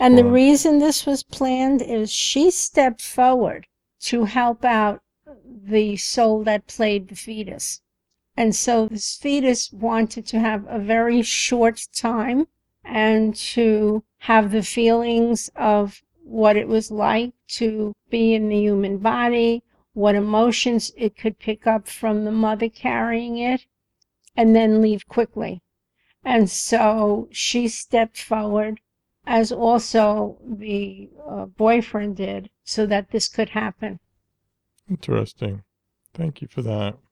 And the Well, reason this was planned is she stepped forward to help out the soul that played the fetus. And so this fetus wanted to have a very short time and to have the feelings of what it was like to be in the human body, what emotions it could pick up from the mother carrying it, and then leave quickly. And so she stepped forward, as also the boyfriend did, so that this could happen. interesting. Thank you for that.